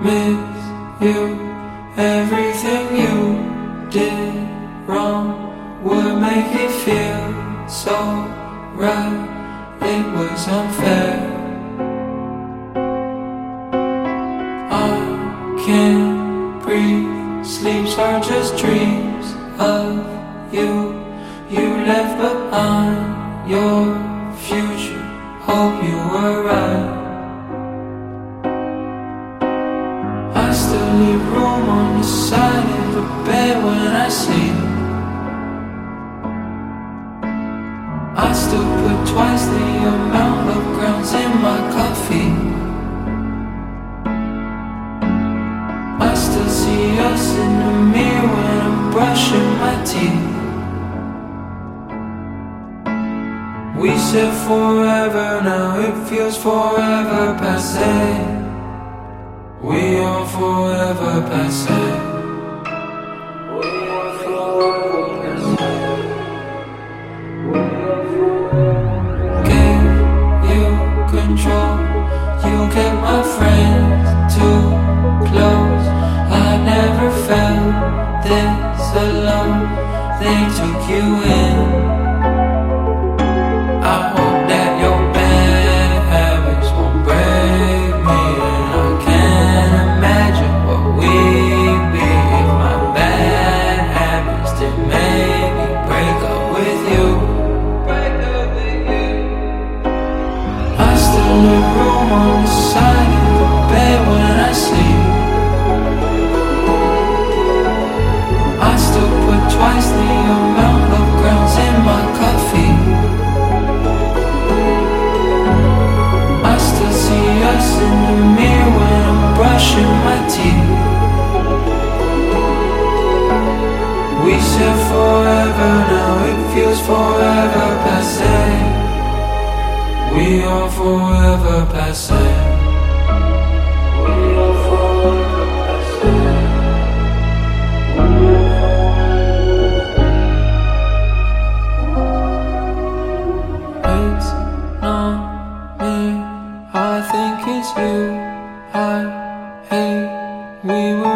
miss you. Everything you did wrong would make me feel so right. It was unfair. I can't breathe. Sleeps are just dreams of you. You left behind your future. Hope you were right. I still leave room on the side of the bed when I sleep. I still put twice the amount of grounds in my coffee. I still see us in the mirror when I'm brushing my teeth. We said forever, now it feels forever passé. We are forever passé. We are forever passé. Gave you control. You kept my friends too close. I never felt this alone. They took you in. I hope that your bad habits won't break me. And I can't imagine what we'd be if my bad habits didn't make me break up with you. I still leave room on the side of the bed when I sleep. I still put twice the amount of grounds in my coffee. I still see us in the mirror when I'm brushing my teeth. We said forever, now it feels forever passé. We are forever passé. We are forever passé. It's not me, I think it's you. I hate we were